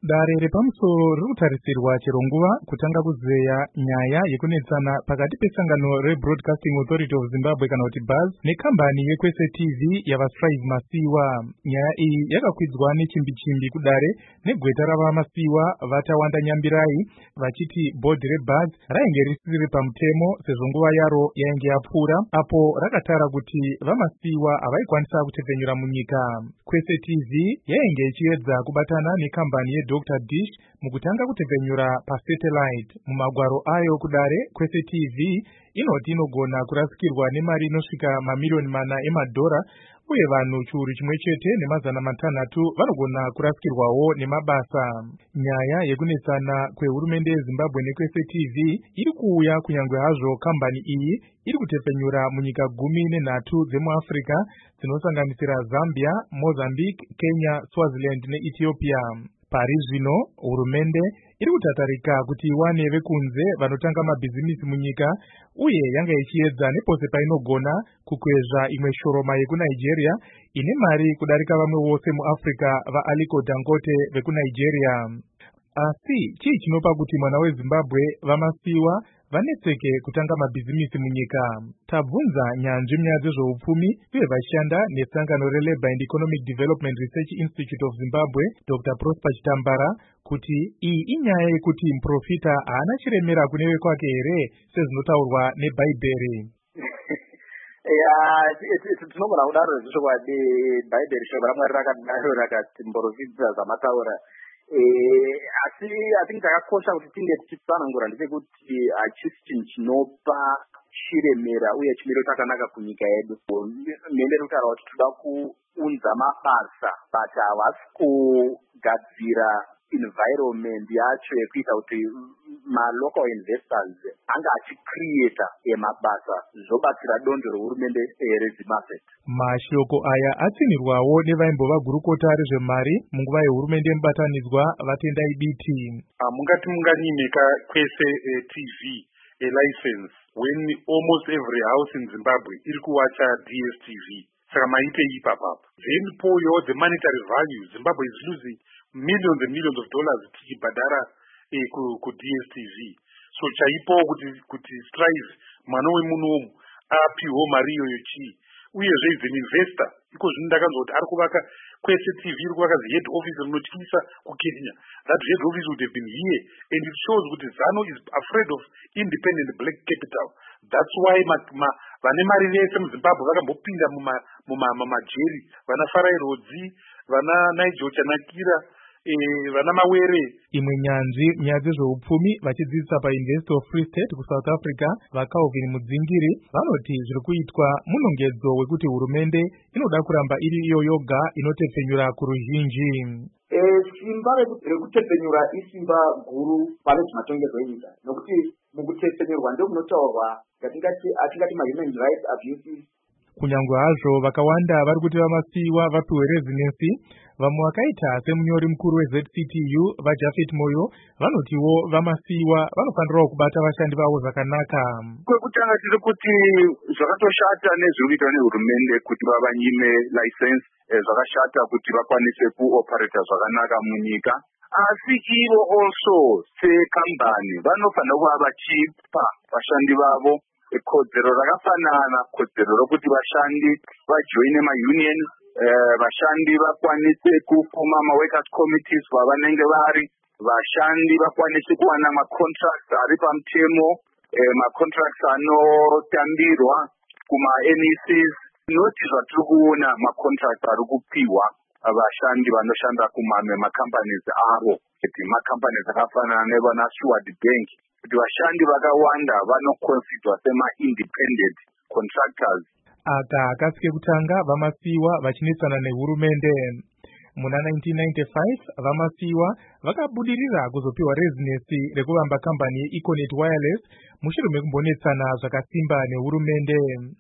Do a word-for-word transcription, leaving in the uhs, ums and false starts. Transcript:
Dare repamusoro ririkutarisirwa chero nguva kutanga kuzeya nyaya yekunetsana pakati pesangano reBroadcasting Authority of Zimbabwe kana kuti B A Z nekambani yekwese T V yavaStrive Masiwa. Nyaya iyi yakakwidzwa nechimbi-chimbi kudare negweta ravamasiwa vatawanda Nyambirai vachiti bhodhi reB A Z rainge risiri pamutemo sezvo nguva yaro yainge yapfuura, apo rakatara kuti vamasiwa havaikwanisa kutepfenyura munyika. Kwese T V yainge ichiedza kubatana nekambani ye Doctor Dish mukutanga kutepfenyura pasatellite. Mumagwaro ayo kudare Kwese T V inoti inogona kurasikirwa nemari inosvika mamiliyoni mana emadhora, uye vanhu chiuru chimwe chete nemazana matanhatu vanogona kurasikirwawo nemabasa. Nyaya yekunetsana kwehurumende yeZimbabwe nekwese T V iri kuuya kunyange hazvo kambani iyi iri kutepfenyura munyika gumi nenhatu dzemuAfrica dzinosanganisira Zambia, Mozambique, Kenya, Swaziland neEthiopia. Pari zvino hurumende iri kutatarika kuti iwane vekunze vanotanga mabhizimisi munyika, uye yanga ichiedza nepose painogona kukwezva imwe shoroma yekuNigeria ine mari kudarika vamwe vose muAfrica vaAliko Dangote vekuNigeria. Asi chii chinopa kuti mwana weZimbabwe vamasiwa vanetseke kutanga mabhizimisi munyika? Tabvunza nyanzvi munyaya dzezveupfumi uye vashanda nesangano reLabour and Economic Development Research Institute of Zimbabwe, Doctor Prosper Chitambara, kuti iyi inyaya yekuti muprofita haana chiremera kunewe kwake here sezvinotaurwa neBhaibheri. Tinogona kudaro zvishokwadi. Bhaibheri shoko raMwari rakadaro rakati muprofita zvamataura. Asi atingi takakosha kuti tinge tichitsanangura ndechekuti hachisi chinhu chinopa chiremera uye chimiro chakanaka kunyika yedu. Mhende rikutaura kuti toda kuunza mabasa, but havasi kugadzira environment yacho yekuita kuti malocal investors anga achicreata emabasa zvobatsira donzvo rehurumende reZimbabwe. Mashoko aya atsinirwawo nevaimbova gurukota rezvemari munguva yehurumende mubatanidzwa vatendai biti. Mungati munganyimika kwese T V a license when almost every house in Zimbabwe iri kuwacha D S T V. Saka maite ipapapo. Then for your the monetary value, Zimbabwe is losing millions and millions of dollars tichibhadhara eh, ku, ku D S T V. So chaipo kuti kuti Strive mwana wemunomu apiwo mari iyoyo chii. Uyezve is an investor. Iko zvino ndakanzwa kuti ari kuvaka Kwese T V iri kuvaka head office rinotyisa kuKenya. That head office would have been here, and it shows kuti ZANU is afraid of independent black capital. That's why ma, ma, vane mari vese muZimbabwe vakambopinda muma mamajeri, vana Farai Rodzi, vana Nigel Chanakira, eh, vana Mawere. Imwe nyanzvi nyaya dzezveupfumi vachidzidzisa paUniversity of Free State kuSouth Africa vaCalvin Mudzingiri vanoti zviri kuitwa munongedzo wekuti hurumende inoda kuramba iri iyo yoga inotepfenyura kuruzhinji. Simba rekutepfenyura isimba guru pane zvimatongerwa enyika, nokuti mukutepfenyurwa ndio munotaurwa atingati atingati ma-human rights abuses. Kunyange hazvo vakawanda vari kuti vamasiwa vapiwe residency, vamwe vakaita semunyori mukuru weZ C T U vaJafet Moyo vanotiwo vamasiwa vanofanirawo kubata vashandi vavo zvakanaka. Kwekutanga tiri kuti zvakatoshata nezviri kuitwa nehurumende kuti vavanyime license, zvakashata kuti vakwanise kuoperata zvakanaka munyika. Asi ivo also sekambani vanofanira kuva vachipa vashandi vavo kodzero rakafanana, kodzero rokuti vashandi vajoine maunion, eh, vashandi vakwanise kufuma maworkers committees vavanenge vari, vashandi vakwanise kuwana macontracts ari pamutemo, eh, macontracts anotambirwa kuma-N E Cs. Noti zvatiri kuona macontracts ari kupiwa vashandi vanoshanda kumamwe macompanies avo, kuti macompanies akafanana nevana Steward Bank, kuti vashandi vakawanda vanoconsiderwa sema-independent contractors. Aka akasike kutanga vamasiwa vachinetsana nehurumende. Muna nineteen ninety-five vamasiwa vakabudirira kuzopiwa residency rekuvamba kambani yeEconet Wireless mushure mekumbonetsana zvakasimba nehurumende.